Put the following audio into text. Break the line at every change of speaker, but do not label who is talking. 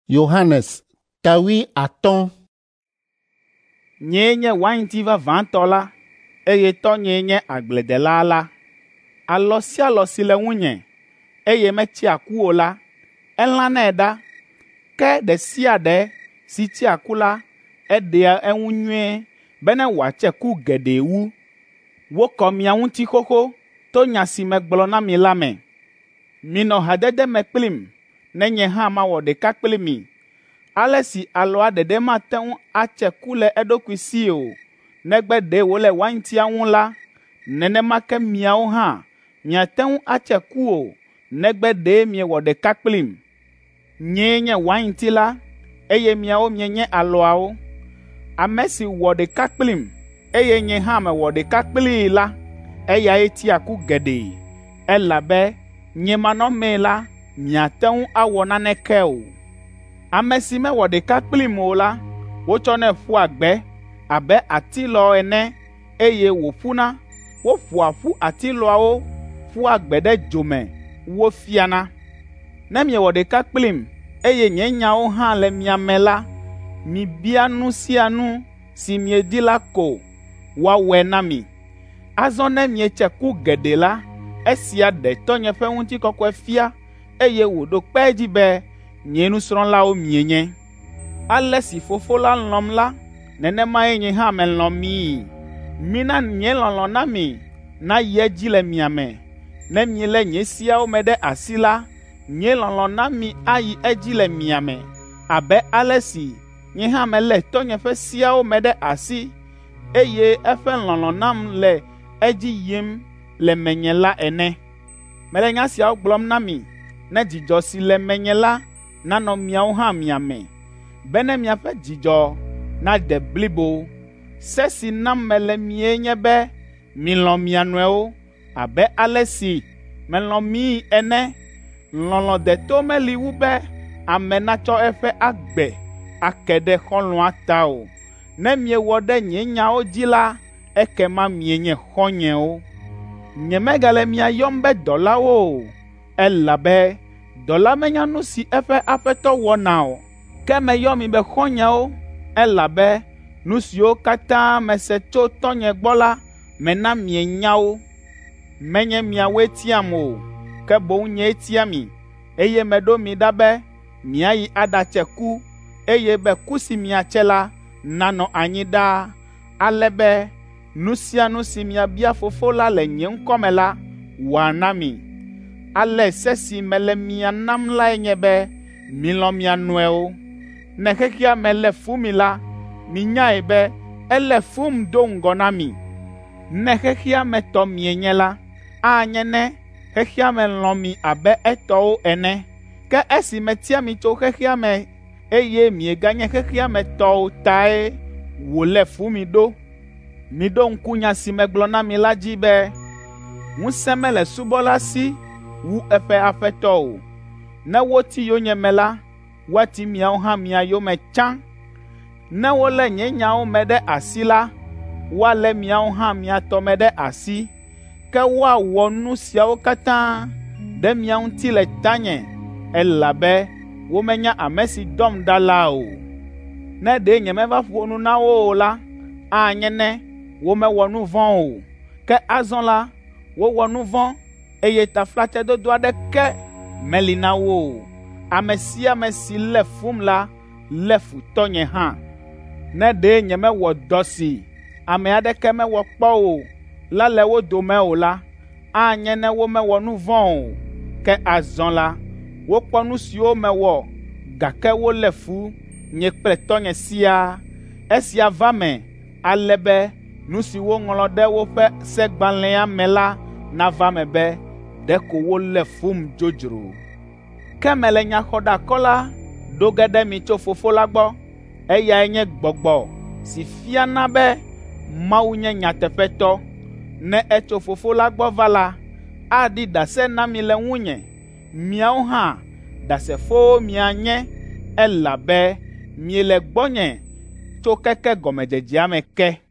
Yohanes tawi atɔ̃.
Nyee nye wainti vavãtɔ la, eye tɔnyee nye agbledela la. Alɔ sia alɔ si le ŋunye, eye metsia ku o la, elãnɛ ɖa, ke ɖe sia ɖe si tsia ku la, eɖea eŋu nyuie bena wòatse ku geɖe wu. Wokɔ mia ŋuti xoxo to nya si megblɔ na mi la me. Minɔ hadede me kplim, ne nye hã mawɔ ɖeka kpli mi. Ale si alɔa ɖeɖe mate ŋu atse ku le eɖokui si o, negbe ɖe wòle waintia ŋu la, nenema ke miawo hã miate ŋu atse ku o, negbe ɖe miewɔ ɖeka kplim. Nyee nye wainti la, eye miawo mienye alɔawo. Ame si wɔ ɖeka kplim, eye nye hã mewɔ ɖeka kplii la, eyae tia ku geɖe, elabe nye manɔmee la, miate ŋu awɔ naneke o. Ame si mewɔ ɖeka kplim o la, wotsɔnɛ ƒua gbe abe atilɔ ene, eye wòƒuna. Woƒoa ƒu atilɔawo ƒua gbe ɖe dzo me wofiana. Ne miewɔ ɖeka kplim, eye nye nyawo hã le mia me la, mibia nu sia nu si miedi la ko woawɔe na mi. Azɔ ne mietse ku geɖe la, esia ɖe tɔnye ƒe ŋutikɔkɔe fia, eye wòɖo kpe edzi be nye nusrɔ̃lawo mienye. Ale si Fofo la lɔ̃m la, nenemae nye hã melɔ̃ mii. Mina nye lɔlɔ̃ na mi nayi edzi le mia me. Ne mielé nye siawo me ɖe asi la, nye lɔlɔ̃ na mi ayi edzi le mia me, abe ale si nye hã melé tɔnye ƒe siawo me ɖe asi, eye eƒe lɔlɔ̃ nam le edzi yim le menye la ene. Mele nya siawo gblɔm na mi, ne dzidzɔ si le menye la nanɔ miawo hã mia me, be ne miaƒe dzidzɔ naɖe blibo. Se si nam mele mie nye be milɔ̃ mia nɔewo abe ale si melɔ̃ mii ene. Lɔlɔ̃ deto meli wu be ame natsɔ eƒe agbe ake ɖe xɔlɔ̃a ta o. Ne miewɔ ɖe nye nyawo dzi la, ekema mienye xɔ̃nyewo. Nyemegale mia yɔm be dɔlawo o, elabe dɔla menya nu si eƒe aƒetɔ wɔna o. Ke meyɔ mi be xɔ̃nyewo, elabe nu siwo katã mese tso tɔnye gbɔ la, mena mienya wo. Menye miawoe tiam o, ke boŋ nyee tia mi, eye meɖo mi ɖa be miayi aɖatse ku, eye be ku si miatse la nanɔ anyi ɖaa, ale be nu sia nu si miabia Fofo la le nye ŋkɔ me la, wòana mi. Ale se si mele mia nam lae nye be milɔ̃ mia nɔewo. Ne xexea me lé fu mi la, minyae be elé fum do ŋgɔ na mi. Ne xexea me tɔ mienye la, anye ne xexea me lɔ̃ mi abe etɔwo ene. Ke esi metia mi tso xexea me, eye mieganye xexea me tɔwo tae wòlé fu mi ɖo. Miɖo ŋku nya si megblɔ na mi la dzi be ŋusẽ mele subɔla si wu eƒe aƒetɔ o. Ne woti yonyeme la, woati miawo hã mia yome tsã. Ne wolé nye nyawo me ɖe asi la, woalé miawo hã mia tɔ me ɖe asi. Ke woawɔ nu siawo katã ɖe mia ŋuti le tanye, elabe womenya ame si dɔm ɖa la o. Ne ɖe nyemeva ƒo nu na wo o la, anye ne womewɔ nu vɔ̃ o. Ke azɔ la, wowɔ nu vɔ̃, eye taflatsedodo aɖeke meli na wo o. Ame sia ame si lé fum la, lé fu tɔnye hã. Ne ɖe nyemewɔ dɔ si ame aɖeke mewɔ kpɔ o la le wo dome o la, anye ne womewɔ nu vɔ̃ o. Ke azɔ la, wokpɔ nu siwo mewɔ, gake wolé fu nye kple tɔnye siaa. Esia va me ale be nu si woŋlɔ ɖe woƒe segbalẽa me la nava me be ɖeko wolé fum dzodzro. Ke mele nyaxɔɖakɔla ɖo ge ɖe mi tso Fofo la gbɔ. Eyae nye gbɔgbɔ si fiana be Mawu nye nyateƒetɔ. Ne etso Fofo la gbɔ va la, aɖi ɖase na mi le ŋunye. Miawo hã ɖasefowo mianye, elabe miele gbɔnye tso keke gɔmedzedzea me ke.